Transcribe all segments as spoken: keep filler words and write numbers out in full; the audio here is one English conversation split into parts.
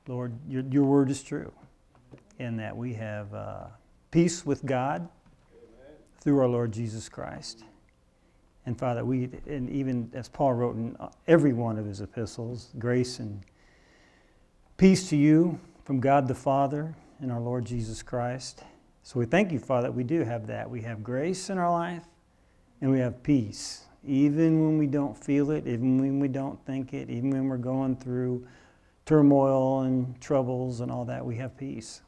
Lord, your, your word is true in that we have uh, peace with God Amen. Through our Lord Jesus Christ. And Father, we, and even as Paul wrote in every one of his epistles, grace and peace to you from God the Father and our Lord Jesus Christ. So we thank you, Father, that we do have that. We have grace in our life and we have peace. Even when we don't feel it, even when we don't think it, even when we're going through turmoil and troubles and all that, we have peace.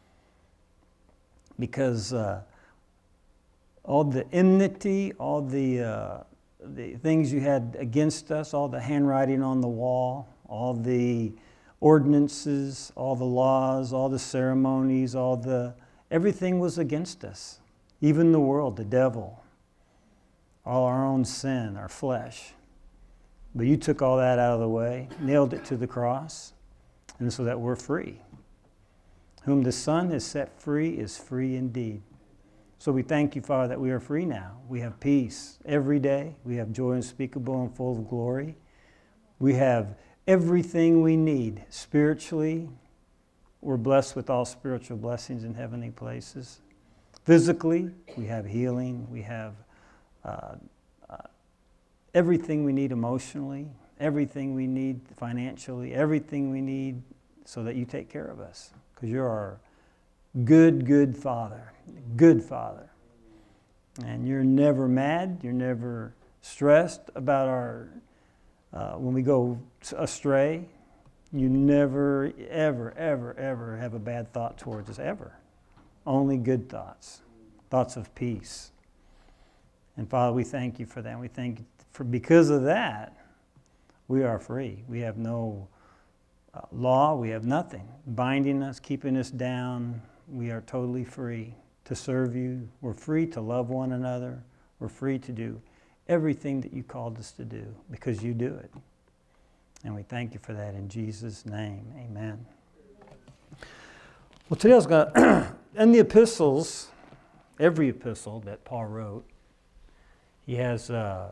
Because uh, all the enmity, all the uh, the things you had against us, all the handwriting on the wall, all the ordinances, all the laws, all the ceremonies, all the everything was against us. Even the world, the devil, all our own sin, our flesh. But you took all that out of the way, nailed it to the cross, and so that we're free. Whom the Son has set free is free indeed. So we thank you, Father, that we are free now. We have peace every day. We have joy unspeakable and full of glory. We have everything we need spiritually. We're blessed with all spiritual blessings in heavenly places. Physically, we have healing. We have uh, uh, everything we need emotionally, everything we need financially, everything we need so that you take care of us. Because you're our good, good Father. Good Father. And you're never mad. You're never stressed about our, uh, when we go astray. You never, ever, ever, ever have a bad thought towards us, ever. Only good thoughts. Thoughts of peace. And Father, we thank you for that. We thank you for, because of that, we are free. We have no uh, law. We have nothing binding us, keeping us down. We are totally free to serve you. We're free to love one another. We're free to do everything that you called us to do because you do it. And we thank you for that in Jesus' name. Amen. Well, today I was going to, in the epistles, every epistle that Paul wrote, he has, uh,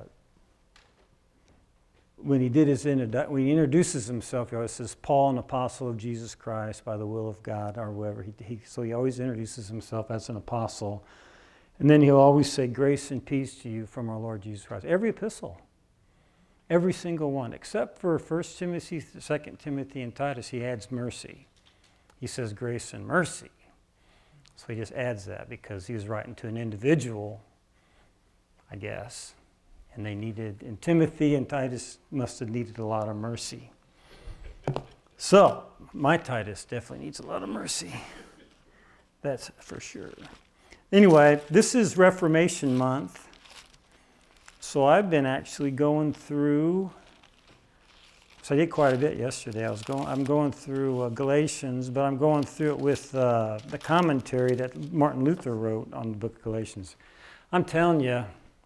when he did his introdu- when he introduces himself, he always says, Paul, an apostle of Jesus Christ by the will of God, or whatever. He, he, so he always introduces himself as an apostle. And then he'll always say, grace and peace to you from our Lord Jesus Christ. Every epistle. Every single one, except for First Timothy, Second Timothy, and Titus, he adds mercy. He says grace and mercy. So he just adds that because he was writing to an individual, I guess. And they needed, and Timothy and Titus must have needed a lot of mercy. So, my Titus definitely needs a lot of mercy. That's for sure. Anyway, this is Reformation Month. So I've been actually going through, so I did quite a bit yesterday. I was going, I'm going through uh, Galatians, but I'm going through it with uh, the commentary that Martin Luther wrote on the book of Galatians. I'm telling you,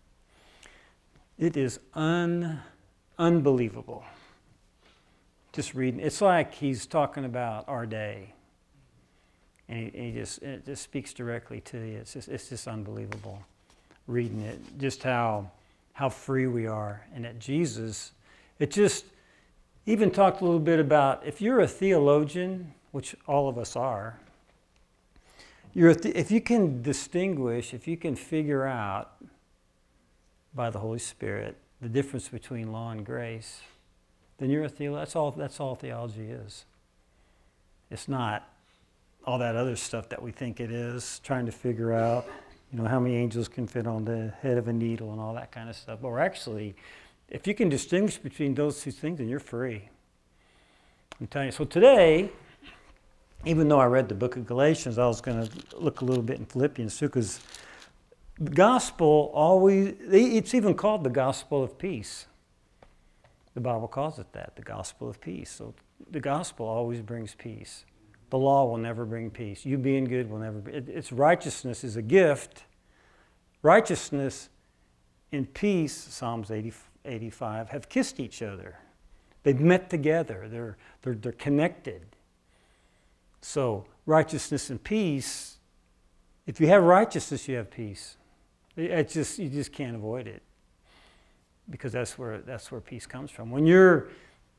it is un, unbelievable. Just reading, it's like he's talking about our day, and he, he just it just speaks directly to you. It's just it's just unbelievable, reading it. Just how. how free we are, and that Jesus, it just even talked a little bit about, if you're a theologian, which all of us are, you're a th- if you can distinguish, if you can figure out by the Holy Spirit the difference between law and grace, then you're a theologian. That's all, that's all theology is. It's not all that other stuff that we think it is, trying to figure out you know, how many angels can fit on the head of a needle and all that kind of stuff. But we're actually, if you can distinguish between those two things, then you're free. I'm telling you. So today, even though I read the book of Galatians, I was going to look a little bit in Philippians too, because the gospel always, it's even called the gospel of peace. The Bible calls it that, the gospel of peace. So the gospel always brings peace. The law will never bring peace. You being good will never be. It, it's righteousness is a gift. Righteousness and peace, Psalms eighty, eighty-five, have kissed each other. They've met together. They're, they're, they're connected. So righteousness and peace, if you have righteousness, you have peace. It, it's just, you just can't avoid it because that's where, that's where peace comes from. When you're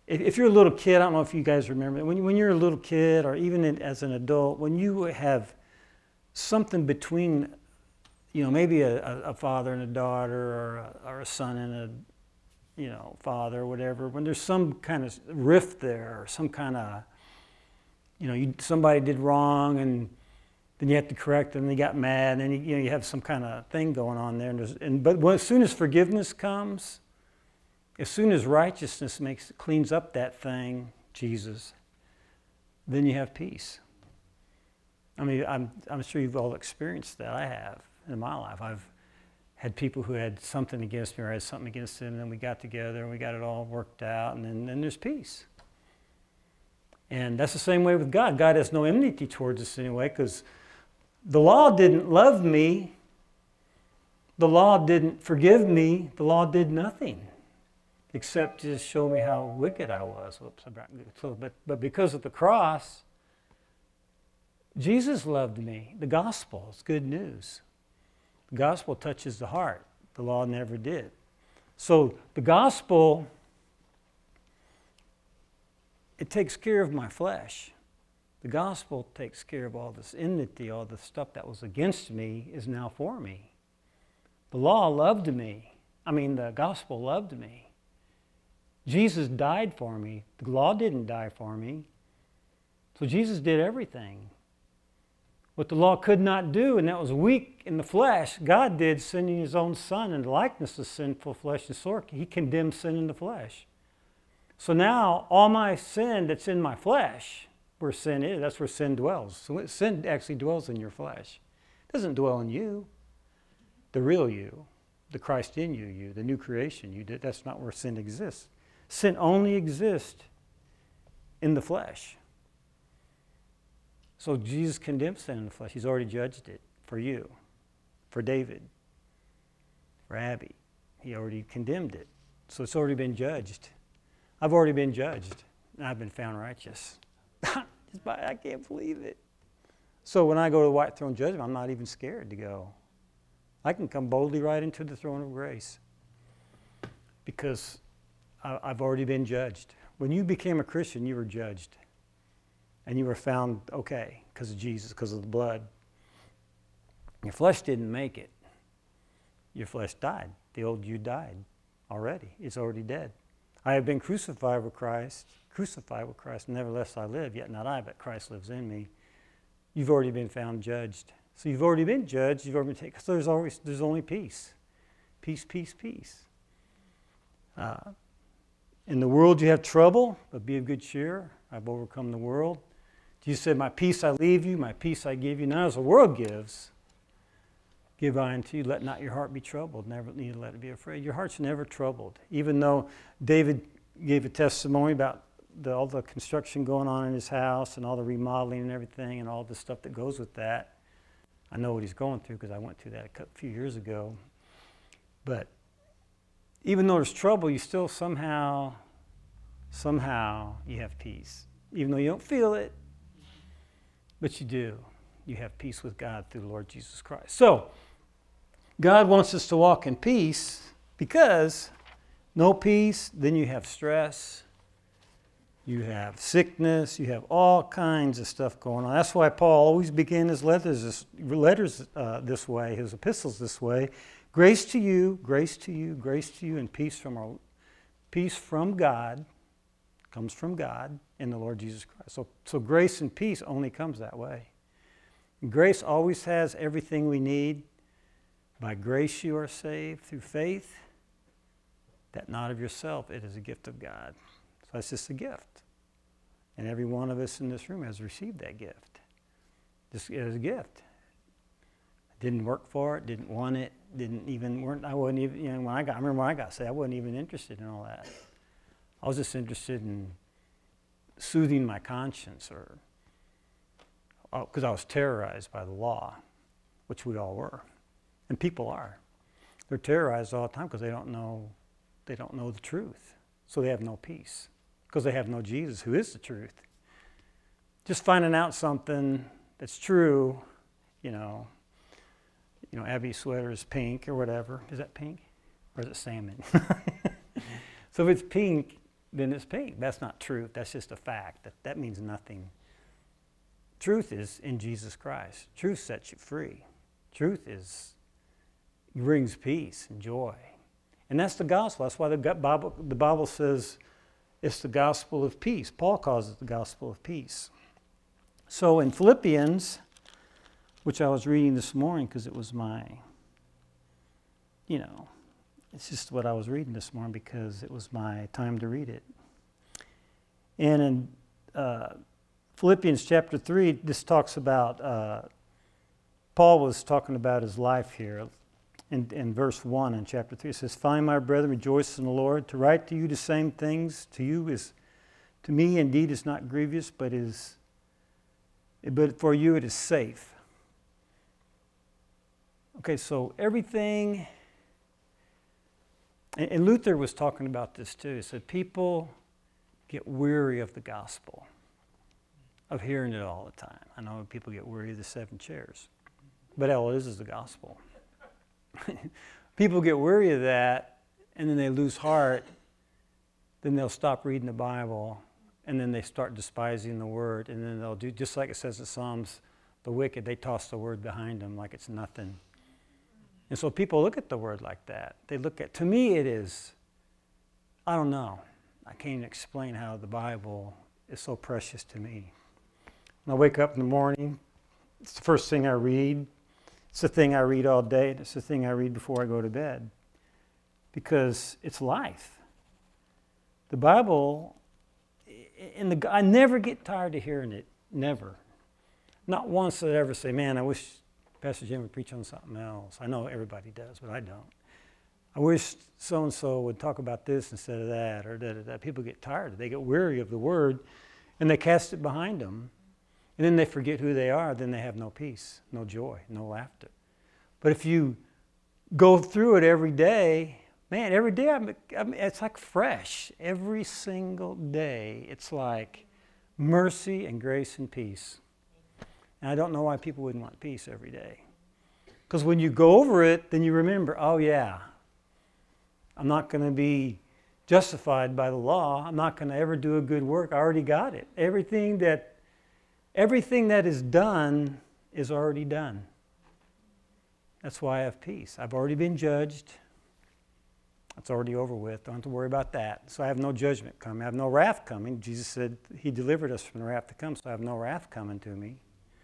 if, if you're a little kid, I don't know if you guys remember, when, when you're a little kid or even in, as an adult, when you have something between, you know, maybe a, a father and a daughter or a, or a son and a, you know, father or whatever, when there's some kind of rift there or some kind of, you know, you, somebody did wrong and then you have to correct them, and they got mad, and then you, you know, you have some kind of thing going on there. And, and but when, as soon as forgiveness comes, as soon as righteousness makes cleans up that thing, Jesus, then you have peace. I mean, I'm I'm sure you've all experienced that. I have in my life. I've had people who had something against me or I had something against them, and then we got together and we got it all worked out, and then, then there's peace. And that's the same way with God. God has no enmity towards us anyway, because the law didn't love me. The law didn't forgive me. The law did nothing except just show me how wicked I was. Whoops, I brought, so, but, but because of the cross, Jesus loved me. The gospel is good news. The gospel touches the heart. The law never did. So the gospel, it takes care of my flesh. The gospel takes care of all this enmity, all the stuff that was against me is now for me. The law loved me. I mean, the gospel loved me. Jesus died for me. The law didn't die for me. So Jesus did everything. What the law could not do, and that was weak in the flesh, God did, sending his own son in the likeness of sinful flesh and soul. He condemned sin in the flesh. So now all my sin that's in my flesh, where sin is, that's where sin dwells. So sin actually dwells in your flesh. It doesn't dwell in you, the real you, the Christ in you, you, the new creation you did. That's not where sin exists. Sin only exists in the flesh. So Jesus condemned sin in the flesh. He's already judged it for you, for David, for Abby. He already condemned it. So it's already been judged. I've already been judged, and I've been found righteous. I can't believe it. So when I go to the white throne judgment, I'm not even scared to go. I can come boldly right into the throne of grace because I've already been judged. When you became a Christian, you were judged. And you were found okay because of Jesus, because of the blood. Your flesh didn't make it. Your flesh died. The old you died already. It's already dead. I have been crucified with Christ, crucified with Christ, nevertheless I live, yet not I, but Christ lives in me. You've already been found judged. So you've already been judged, you've already been taken. So there's always there's only peace. Peace, peace, peace. Uh, in the world you have trouble, but be of good cheer. I've overcome the world. Jesus said, my peace I leave you, my peace I give you. Not as the world gives, give I unto you. Let not your heart be troubled. Never need to let it be afraid. Your heart's never troubled. Even though David gave a testimony about the, all the construction going on in his house and all the remodeling and everything and all the stuff that goes with that. I know what he's going through because I went through that a couple, few years ago. But even though there's trouble, you still somehow, somehow you have peace. Even though you don't feel it, but you do. You have peace with God through the Lord Jesus Christ. So, God wants us to walk in peace because no peace, then you have stress, you have sickness, you have all kinds of stuff going on. That's why Paul always began his letters this, letters uh, this way, his epistles this way. Grace to you, grace to you, grace to you, and peace from our peace from God comes from God in the Lord Jesus Christ. So, so grace and peace only comes that way. Grace always has everything we need. By grace you are saved through faith, that not of yourself, it is a gift of God. So it's just a gift. And every one of us in this room has received that gift. Just as a gift. Didn't work for it, didn't want it, didn't even, weren't, I wasn't even, you know, when I got, I remember when I got saved, I wasn't even interested in all that. I was just interested in soothing my conscience, or because I was terrorized by the law, which we all were, and people are. They're terrorized all the time because they don't know, they don't know the truth, so they have no peace because they have no Jesus, who is the truth. Just finding out something that's true, you know. You know, Abby's sweater is pink or whatever. Is that pink, or is it salmon? So if it's pink, then it's pink. That's not truth. That's just a fact. That, that means nothing. Truth is in Jesus Christ. Truth sets you free. Truth is brings peace and joy. And that's the gospel. That's why the Bible, the Bible says it's the gospel of peace. Paul calls it the gospel of peace. So in Philippians, which I was reading this morning because it was my, you know, it's just what I was reading this morning because it was my time to read it. And in uh, Philippians chapter three, this talks about, uh, Paul was talking about his life here. In, in verse one in chapter three, it says, "Finally, my brethren, rejoice in the Lord. To write to you the same things to you is, to me indeed is not grievous, but is, but for you it is safe." Okay, so everything, and, and Luther was talking about this too. He said people get weary of the gospel, of hearing it all the time. I know people get weary of the seven chairs, but all it is is the gospel. People get weary of that, and then they lose heart. Then they'll stop reading the Bible, and then they start despising the Word, and then they'll do, just like it says in Psalms, the wicked, they toss the Word behind them like it's nothing. And so people look at the Word like that. They look at, to me it is, I don't know. I can't even explain how the Bible is so precious to me. When I wake up in the morning, it's the first thing I read. It's the thing I read all day. It's the thing I read before I go to bed. Because it's life. The Bible, and the, I never get tired of hearing it. Never. Not once did I ever say, man, I wish Pastor Jim would preach on something else. I know everybody does, but I don't. I wish so-and-so would talk about this instead of that, or da da da. People get tired. They get weary of the Word, and they cast it behind them. And then they forget who they are, then they have no peace, no joy, no laughter. But if you go through it every day, man, every day, I'm, I'm, it's like fresh. Every single day, it's like mercy and grace and peace. And I don't know why people wouldn't want peace every day. Because when you go over it, then you remember, oh yeah, I'm not going to be justified by the law. I'm not going to ever do a good work. I already got it. Everything that Everything that is done is already done. That's why I have peace. I've already been judged. It's already over with. Don't have to worry about that. So I have no judgment coming. I have no wrath coming. Jesus said he delivered us from the wrath to come, so I have no wrath coming to me.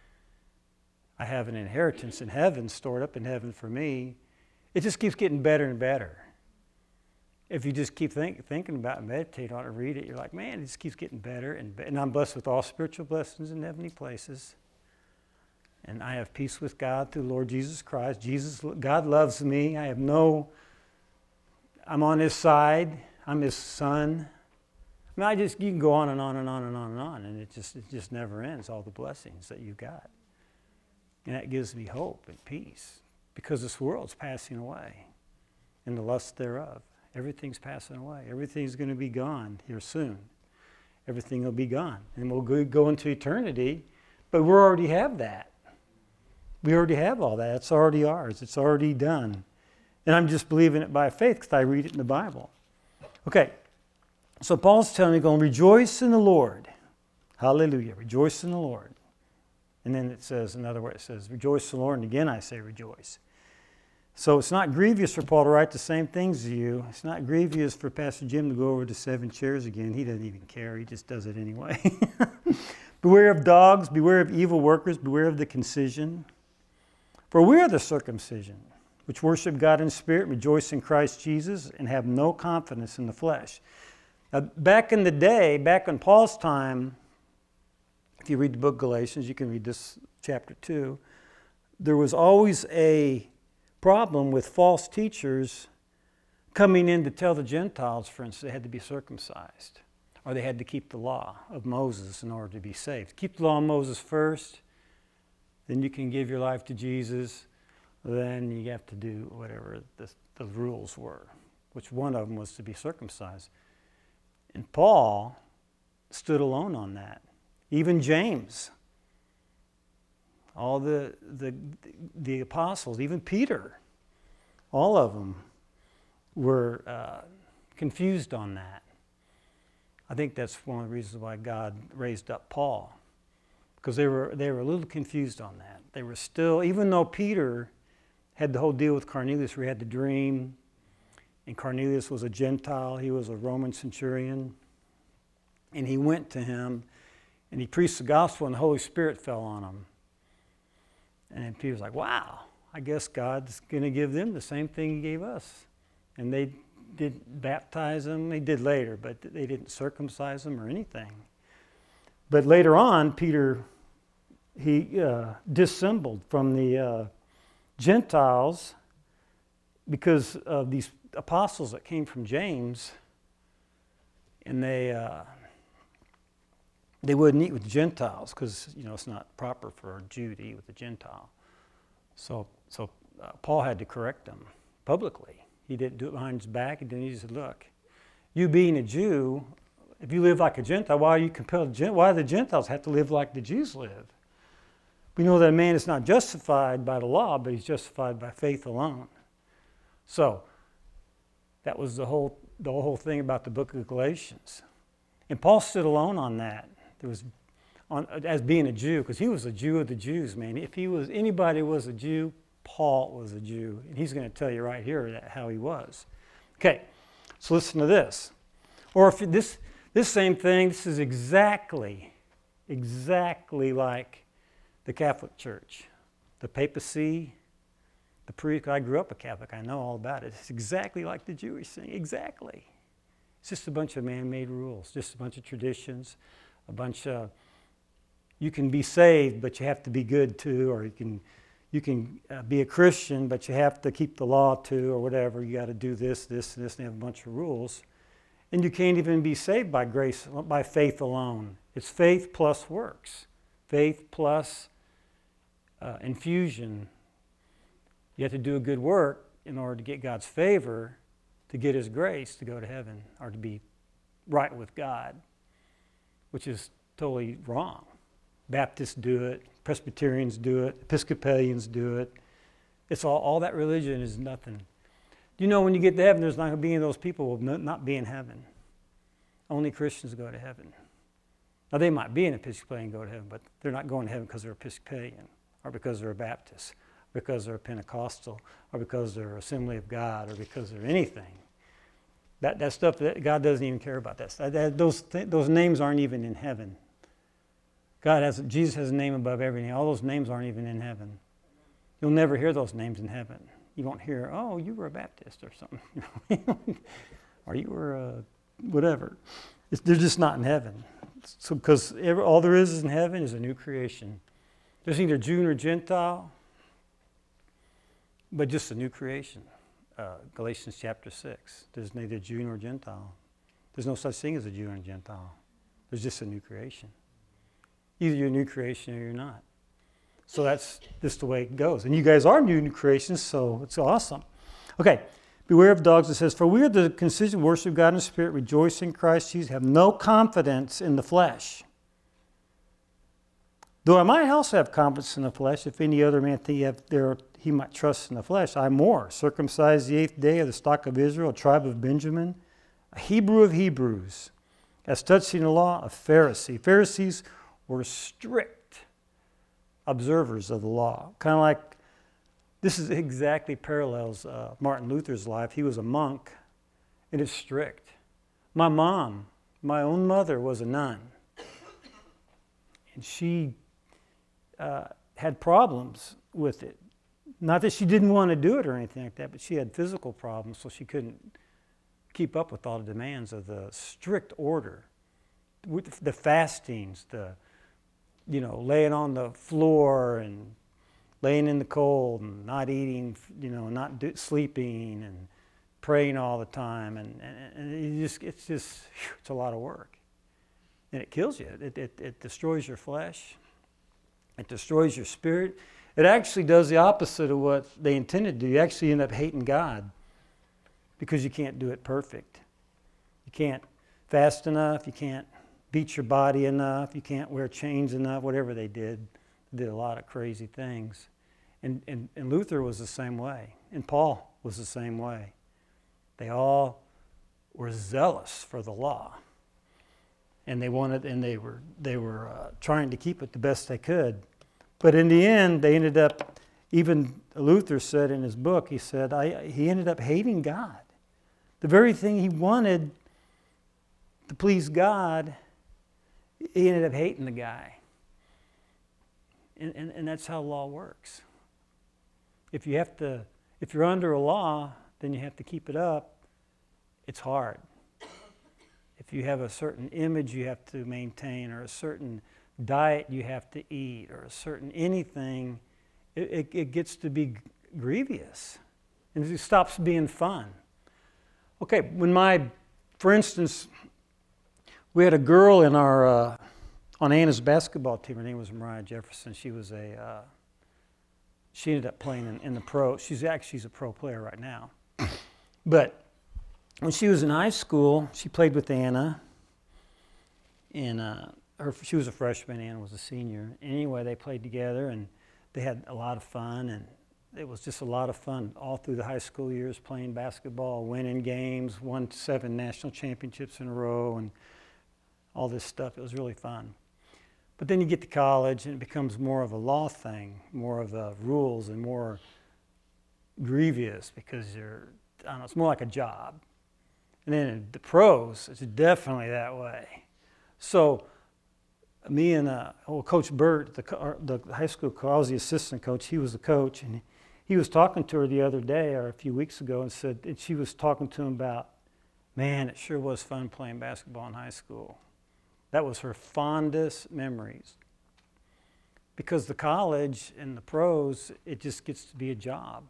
I have an inheritance in heaven, stored up in heaven for me. It just keeps getting better and better. If you just keep think, thinking about it, meditate on it, read it, you're like, man, it just keeps getting better. And, and I'm blessed with all spiritual blessings in heavenly places. And I have peace with God through Lord Jesus Christ. Jesus, God loves me. I have no, I'm on His side. I'm His son. I mean, I just, you can go on and on and on and on and on, and it just, it just never ends, all the blessings that you got. And that gives me hope and peace, because this world's passing away, and the lust thereof. Everything's passing away. Everything's going to be gone here soon. Everything will be gone. And we'll go into eternity, but we already have that. We already have all that. It's already ours. It's already done. And I'm just believing it by faith because I read it in the Bible. Okay, so Paul's telling me, going, rejoice in the Lord. Hallelujah. Rejoice in the Lord. And then it says, another word, it says, rejoice in the Lord. And again I say rejoice. So it's not grievous for Paul to write the same things to you. It's not grievous for Pastor Jim to go over the seven chairs again. He doesn't even care. He just does it anyway. Beware of dogs. Beware of evil workers. Beware of the concision. For we are the circumcision, which worship God in spirit, rejoice in Christ Jesus, and have no confidence in the flesh. Now, back in the day, back in Paul's time, if you read the book of Galatians, you can read this chapter two, there was always a problem with false teachers coming in to tell the Gentiles, for instance, they had to be circumcised, or they had to keep the law of Moses in order to be saved. Keep the law of Moses first, then you can give your life to Jesus, then you have to do whatever the, the rules were, which one of them was to be circumcised. And Paul stood alone on that. Even James, all the, the, the apostles, even Peter, all of them were uh, confused on that. I think that's one of the reasons why God raised up Paul, because they were they were a little confused on that. They were still, even though Peter had the whole deal with Cornelius where he had the dream, and Cornelius was a Gentile, he was a Roman centurion, and he went to him, and he preached the gospel, and the Holy Spirit fell on him. And then Peter's like, wow, I guess God's going to give them the same thing he gave us. And they didn't baptize them. They did later, but they didn't circumcise them or anything. But later on, Peter, he uh, dissembled from the uh, Gentiles because of these apostles that came from James, and they uh, they wouldn't eat with Gentiles because, you know, it's not proper for a Jew to eat with a Gentile. So so uh, Paul had to correct them publicly. He didn't do it behind his back. He didn't. He said, look, you being a Jew, if you live like a Gentile, why are you compelled? Why do the Gentiles have to live like the Jews live? We know that a man is not justified by the law, but he's justified by faith alone. So that was the whole the whole thing about the book of Galatians. And Paul stood alone on that. There was on as being a Jew, because he was a Jew of the Jews, man. If he was anybody was a Jew, Paul was a Jew, and he's going to tell you right here that how he was. Okay, so listen to this. Or if this this same thing, this is exactly, exactly like the Catholic Church, the papacy, the priest. I grew up a Catholic. I know all about it. It's exactly like the Jewish thing. Exactly. It's just a bunch of man-made rules, just a bunch of traditions, a bunch of. You can be saved, but you have to be good too, or you can. You can uh, be a Christian, but you have to keep the law too, or whatever. You got to do this, this, and this, and they have a bunch of rules. And you can't even be saved by grace, by faith alone. It's faith plus works. Faith plus uh, infusion. You have to do a good work in order to get God's favor, to get His grace to go to heaven, or to be right with God, which is totally wrong. Baptists do it. Presbyterians do it. Episcopalians do it. It's all, all that religion is nothing. You know, when you get to heaven, there's not going to be any of those people who will not be in heaven. Only Christians go to heaven. Now, they might be an Episcopalian and go to heaven, but they're not going to heaven because they're Episcopalian, or because they're a Baptist, or because they're a Pentecostal, or because they're Assembly of God, or because they're anything. That that stuff, that God doesn't even care about that. that those, th- those names aren't even in heaven. God has, Jesus has a name above everything. All those names aren't even in heaven. You'll never hear those names in heaven. You won't hear, oh, you were a Baptist or something. Or you were a whatever. It's, they're just not in heaven. So because every, all there is in heaven is a new creation. There's neither Jew nor Gentile, but just a new creation. Uh, Galatians chapter six. There's neither Jew nor Gentile. There's no such thing as a Jew and a Gentile. There's just a new creation. Either you're a new creation or you're not. So that's just the way it goes. And you guys are new, new creations, so it's awesome. Okay, beware of dogs. It says, for we are the consistent worship of God in the Spirit, rejoice in Christ Jesus, have no confidence in the flesh. Though I might also have confidence in the flesh, if any other man think he, have there, he might trust in the flesh, I more. Circumcised the eighth day of the stock of Israel, a tribe of Benjamin, a Hebrew of Hebrews, as touching the law, a Pharisee. Pharisees were strict observers of the law. Kind of like, this is exactly parallels uh, Martin Luther's life. He was a monk, and it's strict. My mom, my own mother, was a nun. And she uh, had problems with it. Not that she didn't want to do it or anything like that, but she had physical problems, so she couldn't keep up with all the demands of the strict order. With the fastings, the you know, laying on the floor and laying in the cold and not eating, you know, not do, sleeping and praying all the time. And, and, and it just, it's just, it's a lot of work. And it kills you. It, it, it destroys your flesh. It destroys your spirit. It actually does the opposite of what they intended to do. You actually end up hating God because you can't do it perfect. You can't fast enough. You can't beat your body enough, you can't wear chains enough, whatever they did. They did a lot of crazy things. And, and, and Luther was the same way. And Paul was the same way. They all were zealous for the law. and they wanted, and they were they were uh, trying to keep it the best they could. But in the end, they ended up. Even Luther said in his book, he said I, he ended up hating God. The very thing he wanted to please God, he ended up hating the guy. And, and, and that's how law works. If you have to, if you're under a law, then you have to keep it up. It's hard. If you have a certain image you have to maintain, or a certain diet you have to eat, or a certain anything, it, it, it gets to be grievous. And it stops being fun. Okay, when my, for instance, we had a girl in our, uh, on Anna's basketball team. Her name was Mariah Jefferson. She was a, uh, she ended up playing in, in the pro. She's actually she's a pro player right now. But when she was in high school, she played with Anna. And uh, her, she was a freshman, Anna was a senior. Anyway, they played together, and they had a lot of fun. And it was just a lot of fun all through the high school years, playing basketball, winning games, won seven national championships in a row, and all this stuff. It was really fun. But then you get to college, and it becomes more of a law thing, more of the rules, and more grievous because you're, I don't know, it's more like a job. And then in the pros, it's definitely that way. So me and uh, well, Coach Burt, the, the high school coach, I was the assistant coach, he was the coach, and he was talking to her the other day or a few weeks ago and said, and she was talking to him about, man, it sure was fun playing basketball in high school. That was her fondest memories. Because the college and the pros, it just gets to be a job.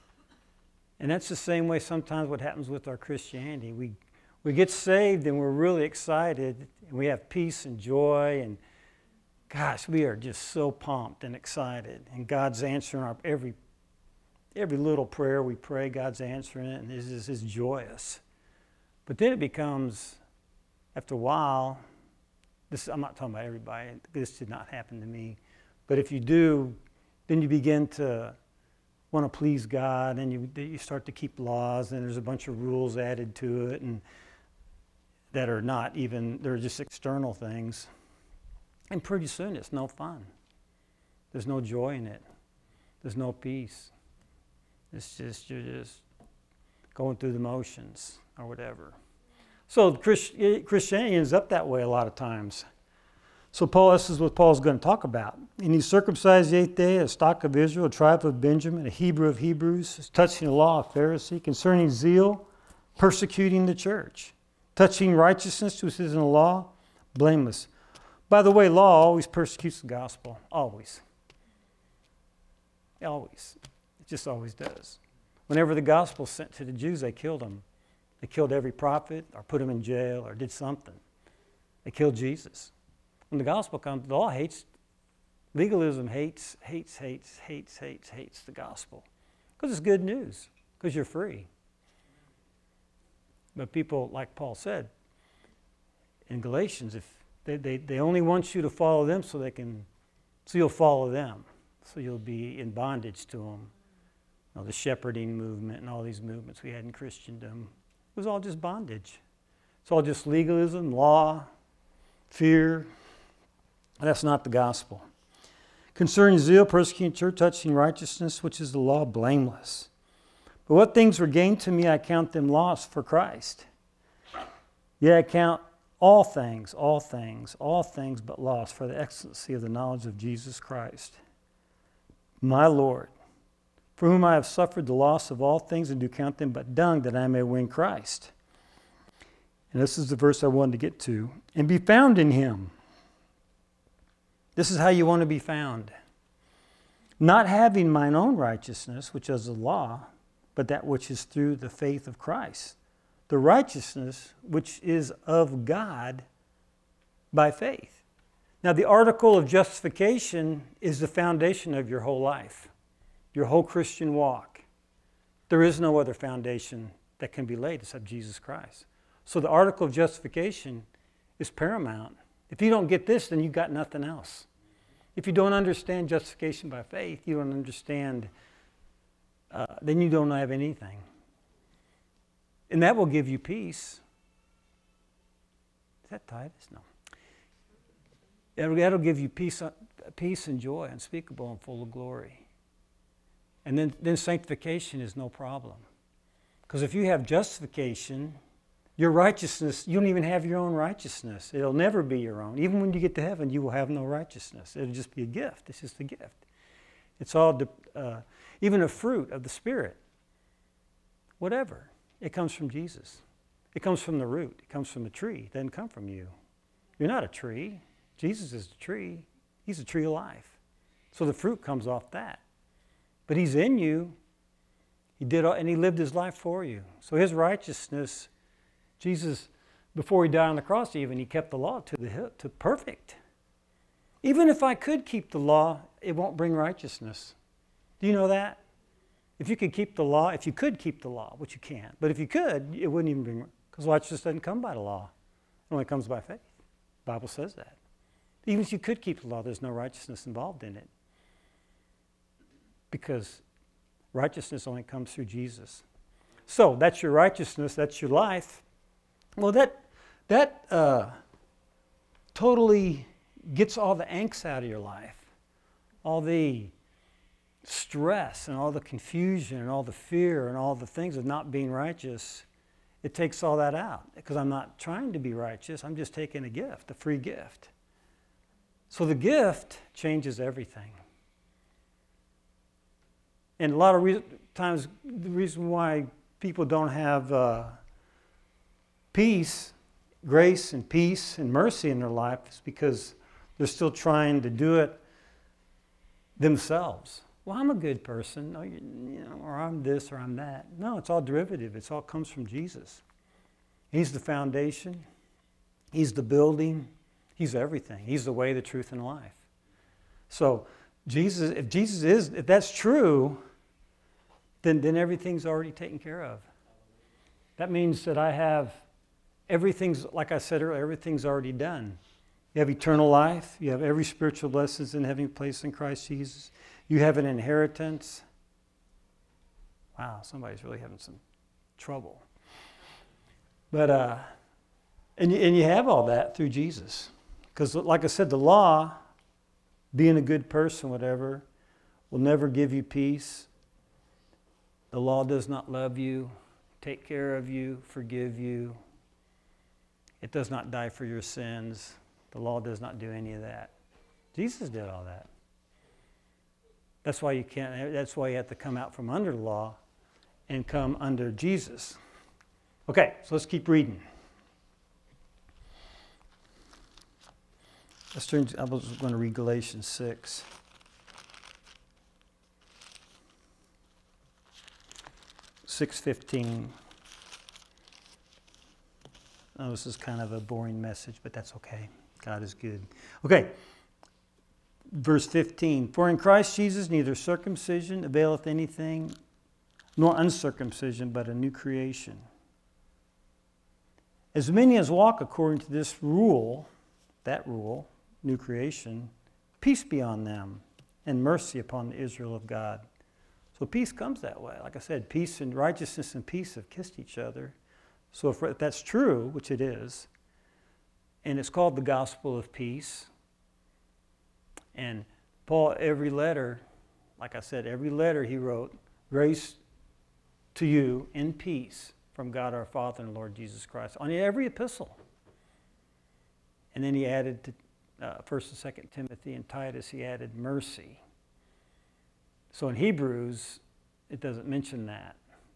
And that's the same way sometimes what happens with our Christianity. We we get saved and we're really excited, and we have peace and joy, and gosh, we are just so pumped and excited. And God's answering our every every little prayer we pray, God's answering it, and this is is joyous. But then it becomes, after a while, this I'm not talking about everybody, this did not happen to me, but if you do, then you begin to want to please God, and you you start to keep laws, and there's a bunch of rules added to it, and that are not even, they're just external things. And pretty soon it's no fun. There's no joy in it. There's no peace. It's just, you're just going through the motions or whatever. So Christ, Christianity ends up that way a lot of times. So Paul, this is what Paul's going to talk about. And he circumcised the eighth day, a stock of Israel, a tribe of Benjamin, a Hebrew of Hebrews, touching the law, a Pharisee, concerning zeal, persecuting the church, touching righteousness, which is in the law, blameless. By the way, law always persecutes the gospel, always. Always. It just always does. Whenever the gospel was sent to the Jews, they killed them. They killed every prophet, or put them in jail, or did something. They killed Jesus. When the gospel comes, the law hates, legalism hates, hates, hates, hates, hates, hates the gospel. Because it's good news, because you're free. But people, like Paul said in Galatians, if they, they, they only want you to follow them so they can, so you'll follow them. So you'll be in bondage to them. You know, the shepherding movement and all these movements we had in Christendom, it was all just bondage. It's all just legalism, law, fear. That's not the gospel. Concerning zeal, persecuting church, touching righteousness, which is the law, blameless. But what things were gained to me, I count them lost for Christ. Yea, I count all things, all things, all things but lost for the excellency of the knowledge of Jesus Christ, my Lord, for whom I have suffered the loss of all things, and do count them but dung, that I may win Christ. And this is the verse I wanted to get to. And be found in him. This is how you want to be found. Not having mine own righteousness, which is the law, but that which is through the faith of Christ. The righteousness which is of God by faith. Now, the article of justification is the foundation of your whole life, your whole Christian walk. There is no other foundation that can be laid except Jesus Christ. So the article of justification is paramount. If you don't get this, then you've got nothing else. If you don't understand justification by faith, you don't understand, uh, then you don't have anything. And that will give you peace. Is that Titus? No. That'll, that'll give you peace, peace and joy, unspeakable and full of glory. And then, then sanctification is no problem. Because if you have justification, your righteousness, you don't even have your own righteousness. It'll never be your own. Even when you get to heaven, you will have no righteousness. It'll just be a gift. It's just a gift. It's all, uh, even a fruit of the Spirit. Whatever. It comes from Jesus. It comes from the root. It comes from the tree. It doesn't come from you. You're not a tree. Jesus is the tree. He's the tree of life. So the fruit comes off that. But he's in you. He did, and he lived his life for you. So his righteousness, Jesus, before he died on the cross even, he kept the law to the hilt, to perfect. Even if I could keep the law, it won't bring righteousness. Do you know that? If you could keep the law, if you could keep the law, which you can't, but if you could, it wouldn't even bring, because righteousness doesn't come by the law. It only comes by faith. The Bible says that. Even if you could keep the law, there's no righteousness involved in it. Because righteousness only comes through Jesus. So that's your righteousness, that's your life. Well, that, that uh, totally gets all the angst out of your life. All the stress and all the confusion and all the fear and all the things of not being righteous. It takes all that out. Because I'm not trying to be righteous, I'm just taking a gift, a free gift. So the gift changes everything. And a lot of re- times, the reason why people don't have uh, peace, grace and peace and mercy in their life is because they're still trying to do it themselves. Well, I'm a good person, no, you, you know, or I'm this or I'm that. No, it's all derivative. It all comes from Jesus. He's the foundation. He's the building. He's everything. He's the way, the truth, and life. So Jesus, if Jesus is, if that's true, then, then everything's already taken care of. That means that I have everything's, like I said earlier, everything's already done. You have eternal life. You have every spiritual blessings in heavenly place in Christ Jesus. You have an inheritance. Wow, somebody's really having some trouble. But, uh, and, you, and you have all that through Jesus. Because like I said, the law, being a good person, whatever, will never give you peace. The law does not love you, take care of you, forgive you. It does not die for your sins. The law does not do any of that. Jesus did all that. That's why you can't, that's why you have to come out from under the law and come under Jesus. Okay, so let's keep reading. Let's turn to, I was going to read Galatians six. six fifteen. Oh, this is kind of a boring message, but that's okay. God is good. Okay, verse fifteen. For in Christ Jesus neither circumcision availeth anything, nor uncircumcision, but a new creation. As many as walk according to this rule, that rule, new creation, peace be on them, and mercy upon the Israel of God. So peace comes that way. Like I said, peace and righteousness and peace have kissed each other. So if that's true, which it is, and it's called the gospel of peace, and Paul, every letter, like I said, every letter he wrote, grace to you in peace from God our Father and Lord Jesus Christ, on every epistle. And then he added to uh, First and Second Timothy and Titus, he added mercy. So in Hebrews, it doesn't mention that.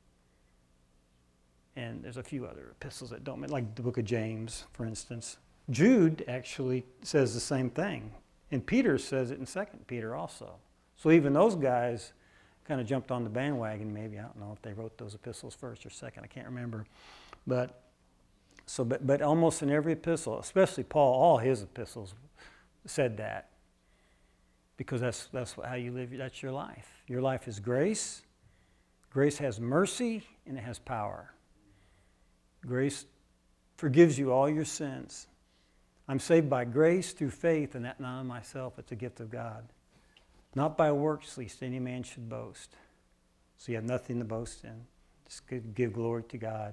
And there's a few other epistles that don't, like the book of James, for instance. Jude actually says the same thing. And Peter says it in Second Peter also. So even those guys kind of jumped on the bandwagon maybe. I don't know if they wrote those epistles first or second. I can't remember. But so, but, but almost in every epistle, especially Paul, all his epistles said that. Because that's that's how you live, that's your life. Your life is grace. Grace has mercy and it has power. Grace forgives you all your sins. I'm saved by grace through faith, and that not of myself, it's a gift of God. Not by works, lest any man should boast. So you have nothing to boast in. Just give glory to God.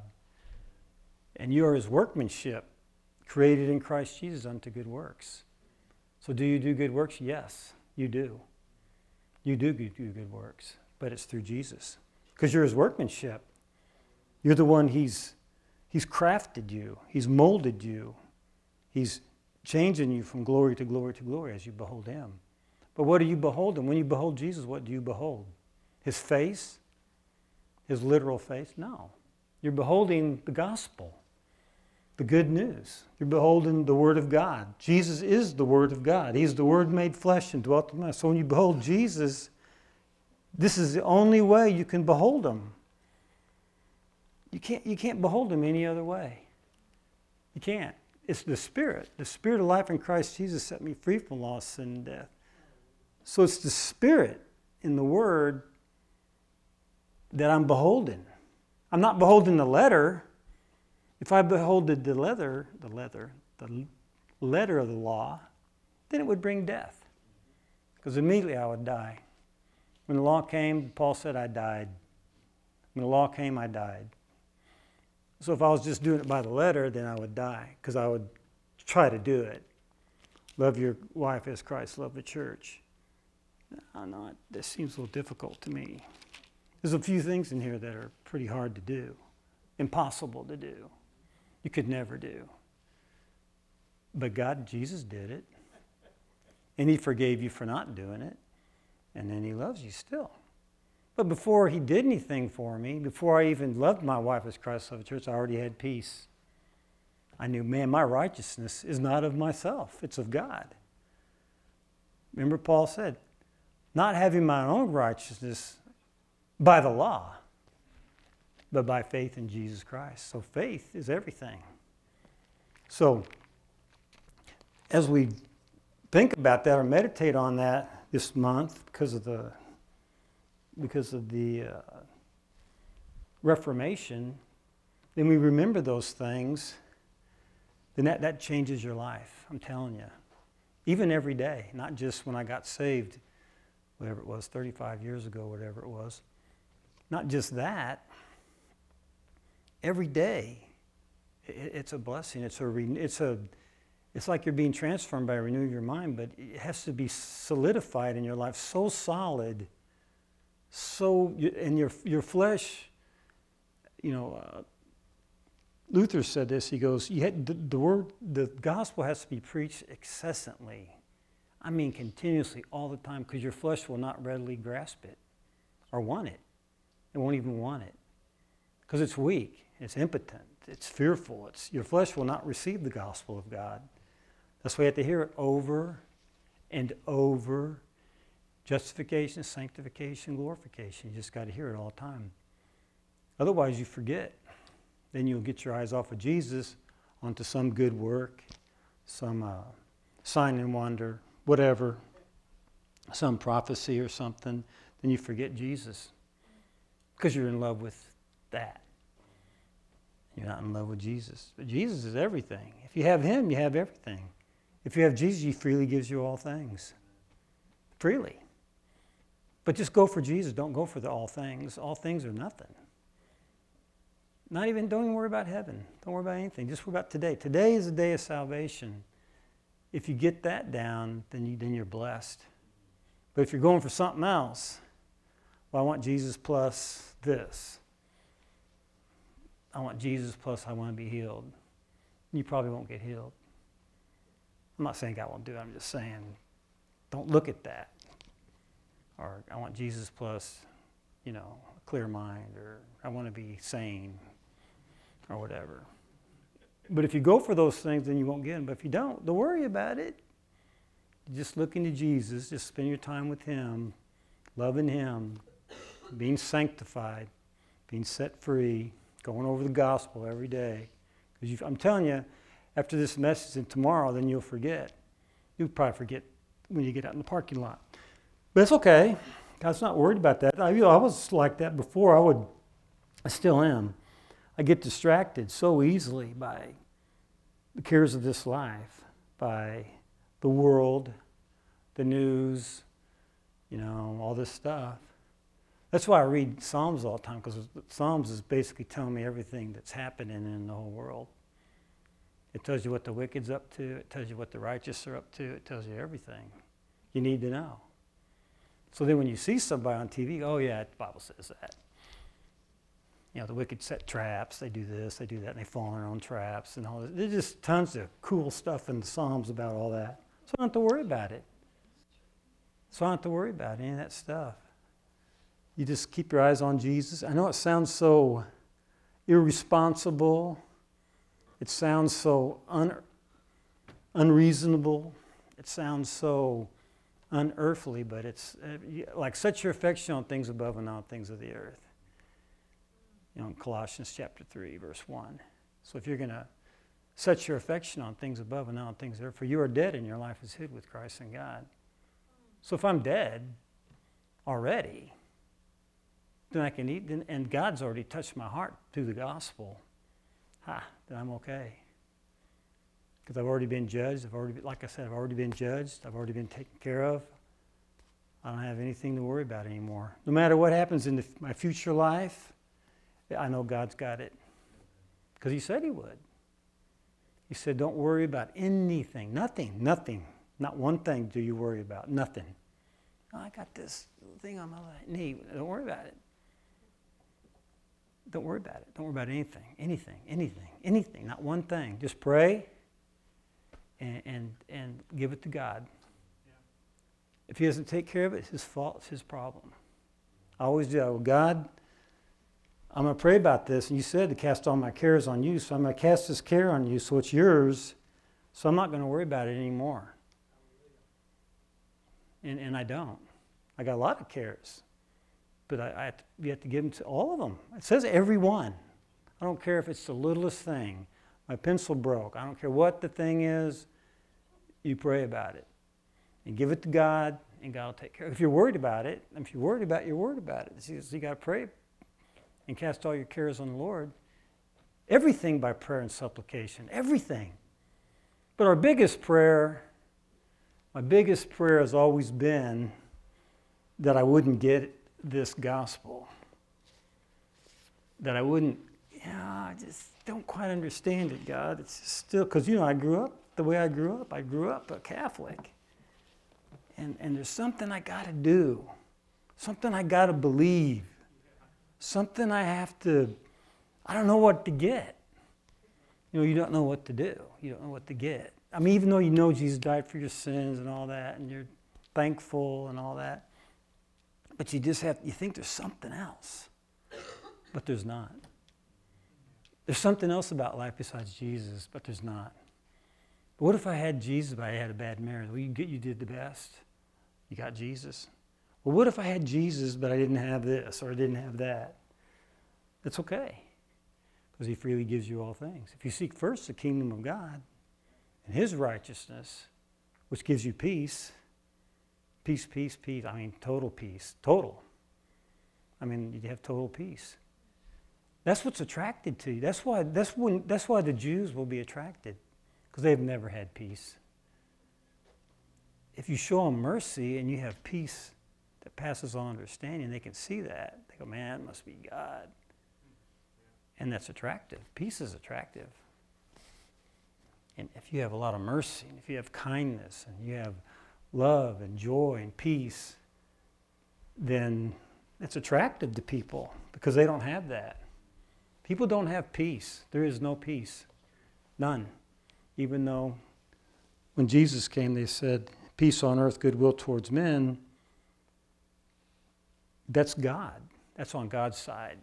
And you are his workmanship, created in Christ Jesus unto good works. So do you do good works? Yes, you do. You do do good works, but it's through Jesus. Because you're his workmanship. You're the one he's, he's crafted you. He's molded you. He's changing you from glory to glory to glory as you behold him. But what are you beholding? When you behold Jesus, what do you behold? His face? His literal face? No. You're beholding the gospel, the good news. You're beholding the Word of God. Jesus is the Word of God. He's the Word made flesh and dwelt among us. So when you behold Jesus, this is the only way you can behold him. You can't, you can't behold him any other way. You can't. It's the Spirit. The Spirit of life in Christ Jesus set me free from loss, sin, and death. So it's the Spirit in the Word that I'm beholding. I'm not beholding the letter. If I beholded the leather, the leather, the letter of the law, then it would bring death. Because immediately I would die. When the law came, Paul said I died. When the law came, I died. So if I was just doing it by the letter, then I would die, because I would try to do it. Love your wife as Christ loved the church. No, no, this seems a little difficult to me. There's a few things in here that are pretty hard to do, impossible to do. You could never do. But God, Jesus did it. And he forgave you for not doing it. And then he loves you still. But before he did anything for me, before I even loved my wife as Christ loved the church, I already had peace. I knew, man, my righteousness is not of myself. It's of God. Remember Paul said, not having my own righteousness by the law, but by faith in Jesus Christ. So faith is everything. So as we think about that or meditate on that this month because of the because of the uh, Reformation, then we remember those things, then that, that changes your life. I'm telling you. Even every day, not just when I got saved, whatever it was, thirty-five years ago, whatever it was. Not just that. Every day, it, it's a blessing. It's a, it's a, it's like you're being transformed by renewing your mind, but it has to be solidified in your life, so solid, so, and your your flesh, you know, uh, Luther said this, he goes, you had, the, the word, the gospel has to be preached incessantly. I mean continuously, all the time, because your flesh will not readily grasp it or want it. It won't even want it. Because it's weak, it's impotent, it's fearful. It's, your flesh will not receive the gospel of God. That's why you have to hear it over and over. Justification, sanctification, glorification. You just got to hear it all the time. Otherwise, you forget. Then you'll get your eyes off of Jesus onto some good work, some uh, sign and wonder, whatever, some prophecy or something. Then you forget Jesus because you're in love with that. You're not in love with Jesus. But Jesus is everything. If you have him, you have everything. If you have Jesus, he freely gives you all things. Freely. But just go for Jesus. Don't go for the all things. All things are nothing. Not even, don't even worry about heaven. Don't worry about anything. Just worry about today. Today is the day of salvation. If you get that down, then, you, then you're blessed. But if you're going for something else, well, I want Jesus plus this. I want Jesus plus I want to be healed. You probably won't get healed. I'm not saying God won't do it. I'm just saying don't look at that. Or I want Jesus plus, you know, a clear mind, or I want to be sane, or whatever. But if you go for those things, then you won't get them. But if you don't, don't worry about it. Just look into Jesus. Just spend your time with him, loving him, being sanctified, being set free, going over the gospel every day. Because I'm telling you, after this message and tomorrow, then you'll forget. You'll probably forget when you get out in the parking lot. But it's okay. God's not worried about that. I, you know, I was like that before. I would, I still am. I get distracted so easily by the cares of this life, by the world, the news, you know, all this stuff. That's why I read Psalms all the time, because Psalms is basically telling me everything that's happening in the whole world. It tells you what the wicked's up to. It tells you what the righteous are up to. It tells you everything you need to know. So then when you see somebody on T V, oh yeah, the Bible says that. You know, the wicked set traps. They do this, they do that, and they fall in their own traps and all this. There's just tons of cool stuff in the Psalms about all that. So I don't have to worry about it. So I don't have to worry about any of that stuff. You just keep your eyes on Jesus. I know it sounds so irresponsible. It sounds so un- unreasonable. It sounds so unearthly, but it's uh, like set your affection on things above and not on things of the earth. You know, in Colossians chapter three, verse one. So if you're going to set your affection on things above and not on things of the earth, for you are dead and your life is hid with Christ in God. So if I'm dead already, then I can eat, and God's already touched my heart through the gospel, ha, then I'm okay. Because I've already been judged. I've already, like I said, I've already been judged. I've already been taken care of. I don't have anything to worry about anymore. No matter what happens in the, my future life, I know God's got it. Because he said he would. He said, don't worry about anything. Nothing, nothing. Not one thing do you worry about. Nothing. Oh, I got this thing on my knee. Don't worry about it. Don't worry about it. Don't worry about anything, anything, anything, anything. Not one thing. Just pray and and, and give it to God. Yeah. If he doesn't take care of it, it's his fault. It's his problem. I always do. Well, God, I'm going to pray about this. And you said to cast all my cares on you. So I'm going to cast this care on you so it's yours. So I'm not going to worry about it anymore. And, and I don't. I got a lot of cares. But I, I have to, you have to give them to all of them. It says every one. I don't care if it's the littlest thing. My pencil broke. I don't care what the thing is. You pray about it. And give it to God, and God will take care of it. If you're worried about it, if you're worried about it, you're worried about it. So you got to pray and cast all your cares on the Lord. Everything by prayer and supplication. Everything. But our biggest prayer, my biggest prayer has always been that I wouldn't get this gospel. That I wouldn't, yeah, I just don't quite understand it, God. It's just still, because, you know, I grew up the way I grew up. I grew up a Catholic. And, and there's something I got to do. Something I got to believe. Something I have to, I don't know what to get. You know, you don't know what to do. You don't know what to get. I mean, even though you know Jesus died for your sins and all that, and you're thankful and all that, but you just have, you think there's something else. But there's not. There's something else about life besides Jesus, but there's not. But what if I had Jesus, but I had a bad marriage? Well, you, get, you did the best. You got Jesus. Well, what if I had Jesus, but I didn't have this, or I didn't have that? That's okay. Because he freely gives you all things. If you seek first the kingdom of God and his righteousness, which gives you peace, peace, peace, peace, I mean total peace, total. I mean, you have total peace. That's what's attracted to you. That's why, that's when, that's why the Jews will be attracted, because they've never had peace. If you show them mercy and you have peace that passes all understanding, they can see that. They go, man, it must be God. And that's attractive. Peace is attractive. And if you have a lot of mercy, and if you have kindness, and you have love and joy and peace, then it's attractive to people because they don't have that. People don't have peace. There is no peace. None. Even though when Jesus came, they said, peace on earth, goodwill towards men. That's God. That's on God's side.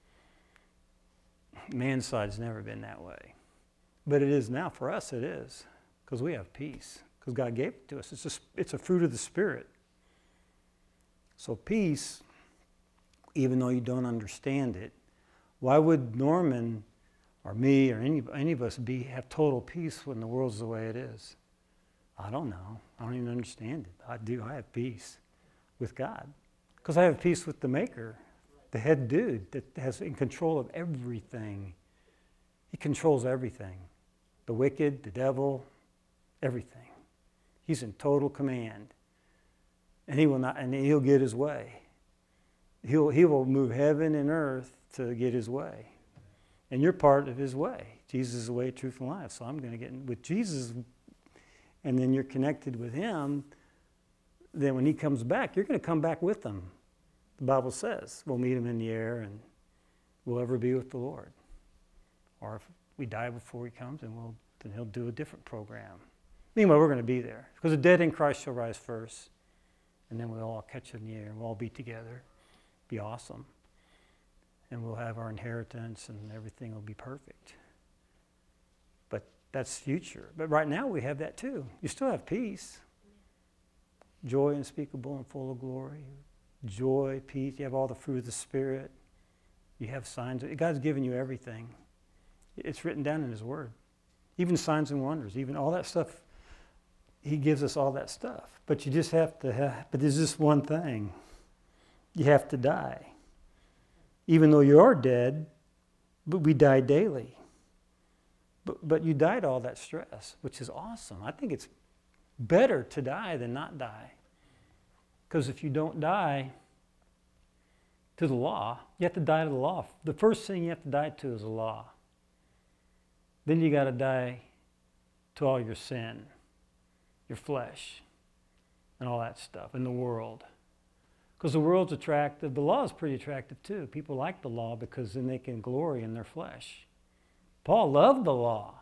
Man's side's never been that way. But it is now. For us, it is. Because we have peace. Because God gave it to us. It's a, it's a fruit of the Spirit. So peace, even though you don't understand it, why would Norman or me or any, any of us be have total peace when the world's the way it is? I don't know. I don't even understand it. I do. I have peace with God. Because I have peace with the Maker, the head dude that has in control of everything. He controls everything. The wicked, the devil, everything. He's in total command. And he will not, and he'll get his way. He'll, he will move heaven and earth to get his way. And you're part of his way. Jesus is the way, truth, and life. So I'm going to get in with Jesus, and then you're connected with him. Then when he comes back, you're going to come back with him. The Bible says we'll meet him in the air, and we'll ever be with the Lord. Or if we die before he comes, and we'll, then he'll do a different program. Meanwhile, we're going to be there. Because the dead in Christ shall rise first. And then we'll all catch in the air, and we'll all be together. Be awesome. And we'll have our inheritance, and everything will be perfect. But that's future. But right now we have that too. You still have peace. Joy unspeakable and full of glory. Joy, peace. You have all the fruit of the Spirit. You have signs. God's given you everything. It's written down in his word. Even signs and wonders, even all that stuff. He gives us all that stuff. But you just have to have, but there's just one thing. You have to die. Even though you are dead, but we die daily. But, but you died all that stress, which is awesome. I think it's better to die than not die. Because if you don't die to the law, you have to die to the law. The first thing you have to die to is the law. Then you got to die to all your sin, your flesh, and all that stuff, and the world. Because the world's attractive. The law is pretty attractive too. People like the law because then they can glory in their flesh. Paul loved the law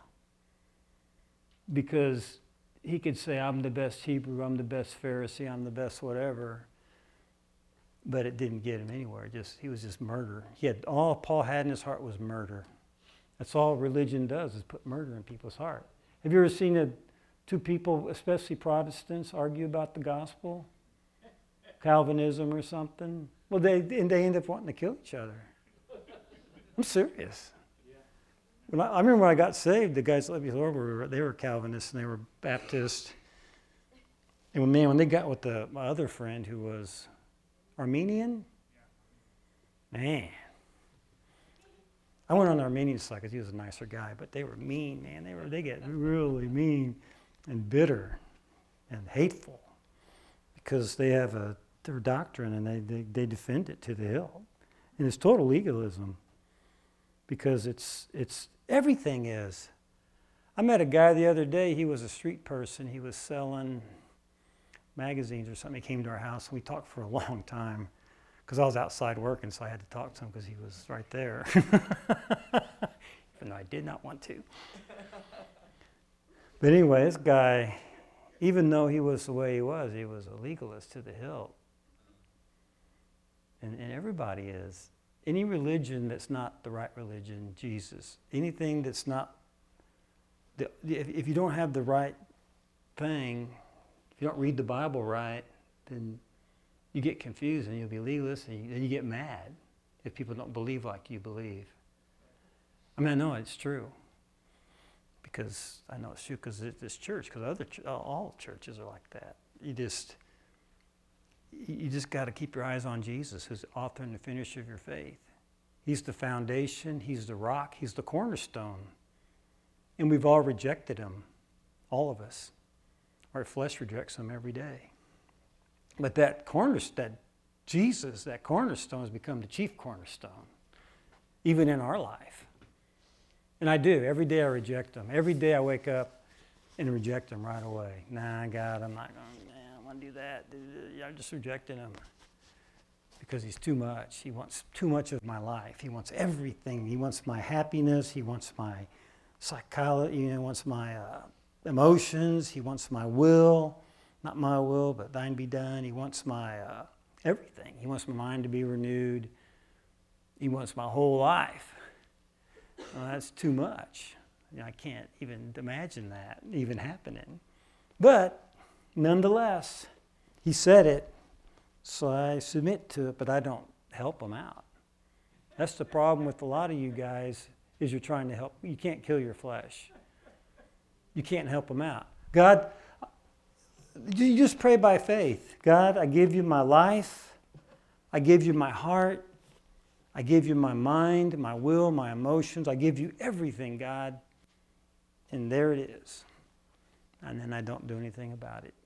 because he could say, I'm the best Hebrew, I'm the best Pharisee, I'm the best whatever. But it didn't get him anywhere. Just he was just murder. He had all Paul had in his heart was murder. That's all religion does, is put murder in people's heart. Have you ever seen a, two people, especially Protestants, argue about the gospel? Calvinism or something? Well, they and they end up wanting to kill each other. I'm serious. When I, I remember when I got saved, the guys that led me to the Lord were, they were Calvinists and they were Baptist. And when, man, when they got with the, my other friend who was Armenian, man. I went on the Armenian side because he was a nicer guy, but they were mean, man. They were they get really mean and bitter and hateful because they have a their doctrine and they, they, they defend it to the hill. And it's total legalism because it's it's everything is. I met a guy the other day, he was a street person, he was selling magazines or something. He came to our house and we talked for a long time. Because I was outside working, so I had to talk to him because he was right there. Even though I did not want to. But anyway, this guy, even though he was the way he was, he was a legalist to the hilt. And, and everybody is. Any religion that's not the right religion, Jesus. Anything that's not, the, if, if you don't have the right thing, if you don't read the Bible right, then you get confused and you'll be legalist and you, then you get mad if people don't believe like you believe. I mean, I know it's true because I know it's true because it's this church, because other ch- all churches are like that. You just you just got to keep your eyes on Jesus, who's the author and the finisher of your faith. He's the foundation, he's the rock, he's the cornerstone. And we've all rejected him, all of us. Our flesh rejects him every day. But that cornerstone, that Jesus, that cornerstone has become the chief cornerstone, even in our life. And I do. Every day I reject him. Every day I wake up and reject him right away. Nah, God, I'm not going to, I want to do that. I'm just rejecting him because he's too much. He wants too much of my life. He wants everything. He wants my happiness. He wants my psychology. You know, he wants my uh, emotions. He wants my will. Not my will, but thine be done. He wants my uh, everything. He wants my mind to be renewed. He wants my whole life. Well, that's too much. You know, I can't even imagine that even happening. But nonetheless, he said it, so I submit to it, but I don't help him out. That's the problem with a lot of you guys, is you're trying to help. You can't kill your flesh. You can't help him out. God, you just pray by faith. God, I give you my life. I give you my heart. I give you my mind, my will, my emotions. I give you everything, God. And there it is. And then I don't do anything about it.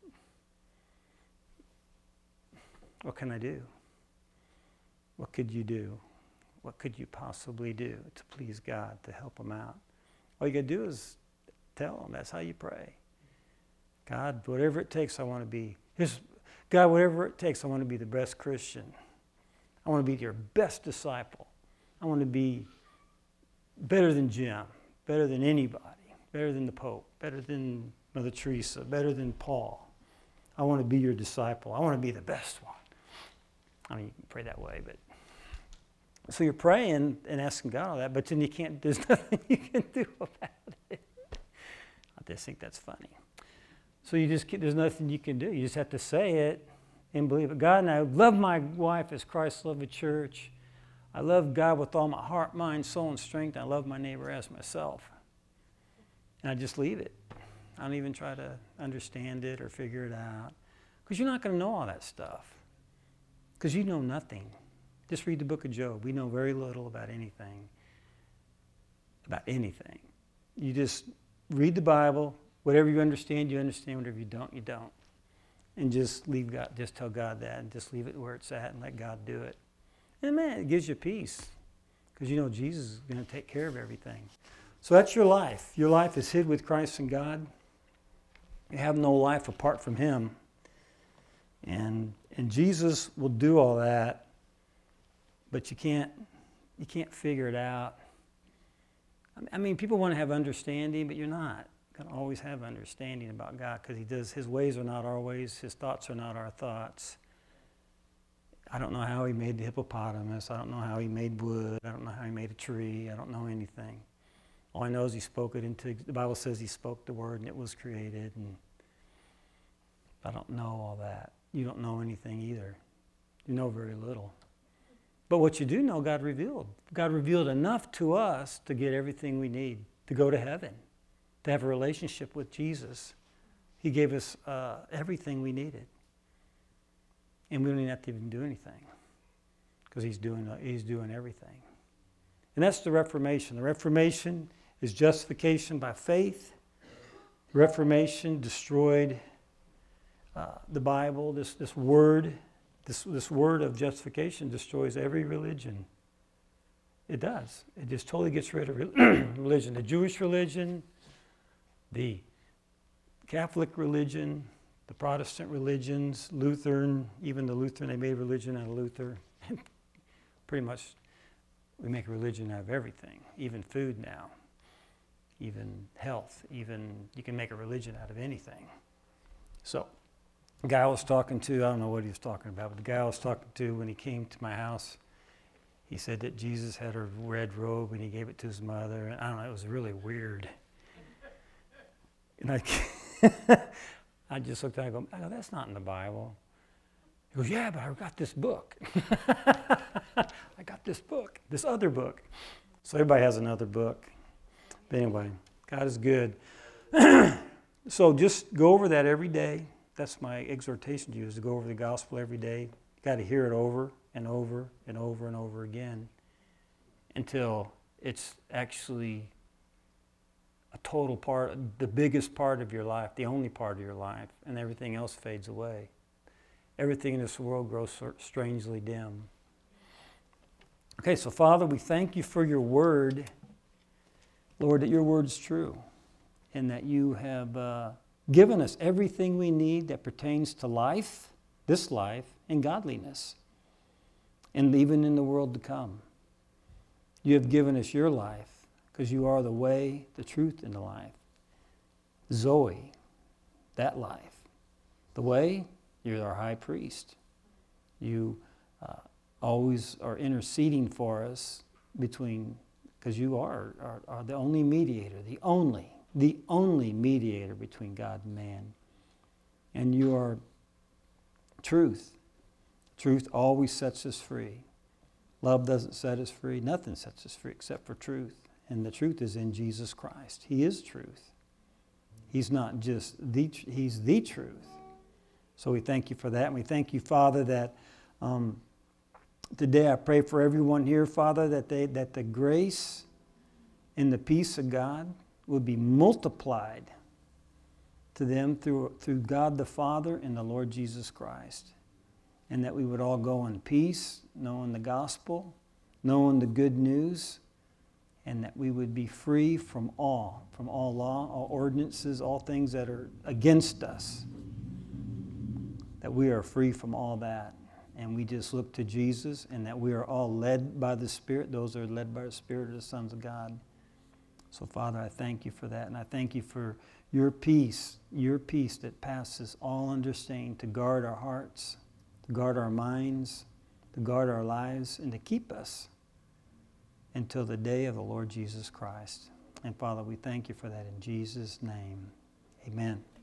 What can I do? What could you do? what could you possibly do to please God, to help him out? All you got to do is tell him. That's how you pray. God, whatever it takes, I want to be. Here's, God, whatever it takes, I want to be the best Christian. I want to be your best disciple. I want to be better than Jim, better than anybody, better than the Pope, better than Mother Teresa, better than Paul. I want to be your disciple. I want to be the best one. I mean, you can pray that way, but so you're praying and asking God all that, but then you can't, there's nothing you can do about it. I just think that's funny. So you just, there's nothing you can do. You just have to say it and believe it. God, and I love my wife as Christ loved the church. I love God with all my heart, mind, soul, and strength. I love my neighbor as myself. And I just leave it. I don't even try to understand it or figure it out. Because you're not going to know all that stuff. Because you know nothing. Just read the book of Job. We know very little about anything. About anything. You just read the Bible. Whatever you understand, you understand. Whatever you don't, you don't. And just leave God, just tell God that, and just leave it where it's at and let God do it. And man, it gives you peace. Because you know Jesus is going to take care of everything. So that's your life. Your life is hid with Christ and God. You have no life apart from him. And and Jesus will do all that, but you can't you can't figure it out. I mean, people want to have understanding, but you're not going to always have understanding about God, because he does, his ways are not our ways, his thoughts are not our thoughts. I don't know how he made the hippopotamus. I don't know how he made wood. I don't know how he made a tree. I don't know anything. All I know is he spoke it into, the Bible says he spoke the word and it was created. And I don't know all that. You don't know anything either. You know very little. But what you do know, God revealed. God revealed enough to us to get everything we need, to go to heaven, to have a relationship with Jesus. He gave us uh, everything we needed. And we don't even have to even do anything, because he's doing, uh, he's doing everything. And that's the Reformation. The Reformation is justification by faith. The Reformation destroyed uh, the Bible. This, this word, this, this word of justification destroys every religion. It does. It just totally gets rid of religion. The Jewish religion, the Catholic religion, the Protestant religions, Lutheran, even the Lutheran, they made religion out of Luther. Pretty much, we make religion out of everything, even food now, even health, even, you can make a religion out of anything. So, the guy I was talking to, I don't know what he was talking about, but the guy I was talking to when he came to my house, he said that Jesus had a red robe and he gave it to his mother. And I don't know, it was really weird. And I, I just looked at it and I go, that's not in the Bible. He goes, yeah, but I got this book. I got this book, this other book. So everybody has another book. But anyway, God is good. So just go over that every day. That's my exhortation to you, is to go over the gospel every day. You got to hear it over and over and over and over again until it's actually a total part, the biggest part of your life, the only part of your life, and everything else fades away. Everything in this world grows strangely dim. Okay, so Father, we thank you for your word. Lord, that your word's true, and that you have uh, given us everything we need that pertains to life, this life, and godliness, and even in the world to come. You have given us your life, because you are the way, the truth, and the life. Zoe, that life. The way, you're our high priest. You uh, always are interceding for us between, because you are, are, are the only mediator, the only, the only mediator between God and man. And you are truth. Truth always sets us free. Love doesn't set us free. Nothing sets us free except for truth. And the truth is in Jesus Christ. He is truth. He's not just the, he's the truth. So we thank you for that. And we thank you, Father, that um, today I pray for everyone here, Father, that they that the grace and the peace of God would be multiplied to them through, through God the Father and the Lord Jesus Christ. And that we would all go in peace, knowing the gospel, knowing the good news, and that we would be free from all, from all law, all ordinances, all things that are against us, that we are free from all that. And we just look to Jesus, and that we are all led by the Spirit. Those that are led by the Spirit are the sons of God. So, Father, I thank you for that, and I thank you for your peace, your peace that passes all understanding, to guard our hearts, to guard our minds, to guard our lives, and to keep us until the day of the Lord Jesus Christ. And, Father, we thank you for that in Jesus' name. Amen.